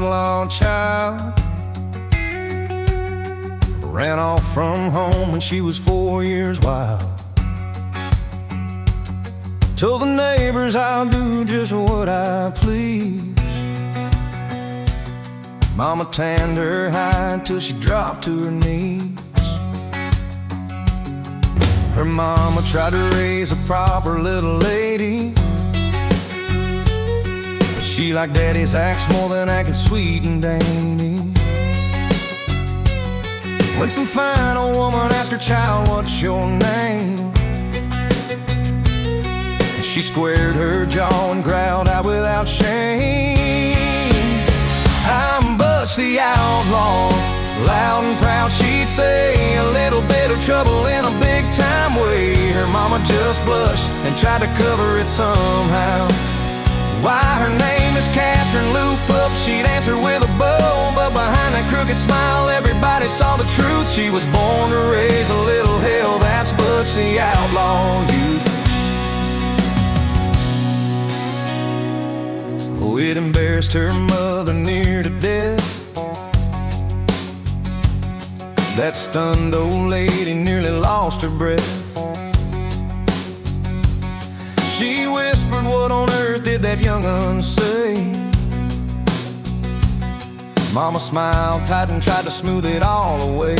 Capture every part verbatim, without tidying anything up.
outlaw child. Ran off from home when she was four years wild. Told the neighbors I'll do just what I please. Mama tanned her hide till she dropped to her knees. Her mama tried to raise a proper little lady, but she liked daddy's acts more than acting sweet and dainty. When some fine old woman asked her child, "What's your name?" She squared her jaw and growled out without shame, "I'm Butch the outlaw." Loud and proud she'd say, a little bit of trouble in a big time way. Her mama just blushed and tried to cover it somehow. Why her name is Catherine Loop Up, she'd answer with a bow, but behind that crooked smile everybody saw the truth. She was born to raise a little hell. That's Butch the outlaw youth. Oh, it embarrassed her mother near to death. That stunned old lady nearly lost her breath. She whispered, "What on earth did that young un say?" Mama smiled tight and tried to smooth it all away.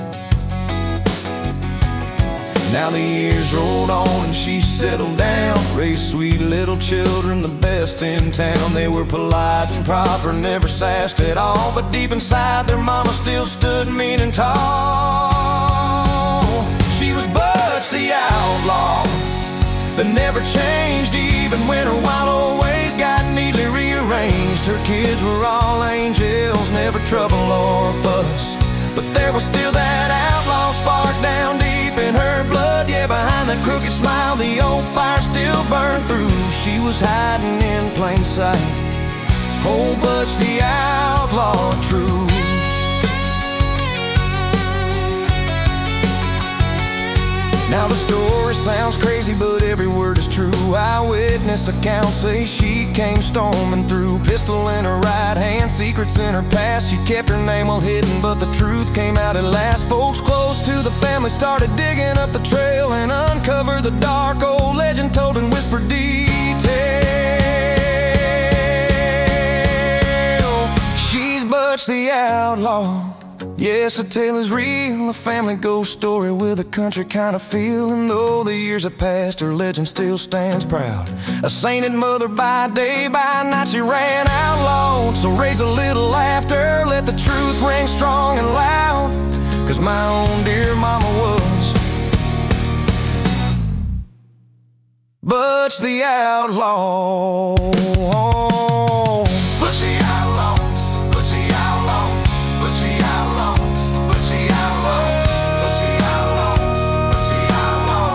Now the years rolled on and she settled down, raised sweet little children, the best in town. They were polite and proper, never sassed at all, but deep inside their mama still stood mean and tall. She was Butch the outlaw that never changed, even when her wild old ways got neatly rearranged. Her kids were all angels, never trouble or fuss, but there was still that outlaw spark down deep in her blood. Yeah, behind that crooked smile the old fire still burned through. She was hiding in plain sight, old Butch the outlaw true. Now the story sounds crazy, but every word is true. Eyewitness accounts say she came storming through, pistol in her right hand, secrets in her past. She kept her name well hidden, but the truth came out at last. Folks close to the family started digging up the trail and uncovered the dark old legend told in whispered detail. She's Butch the outlaw. Yes, the tale is real, a family ghost story with a country kind of feel. And though the years have passed, her legend still stands proud. A sainted mother by day, by night she ran outlaw. So raise a little laughter, let the truth ring strong and loud, 'cause my own dear mama was Butch the outlaw. Butch the outlaw, Butch the outlaw, Butch the outlaw, Butch the outlaw, Butch the outlaw, Butch the outlaw.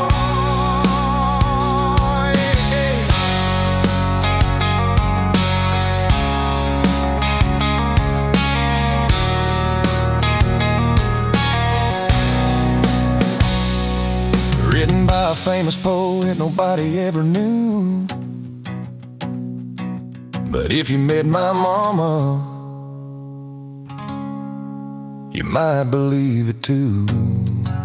Yeah, yeah. Written by a famous poet nobody ever knew, but if you met my mama, you might believe it too.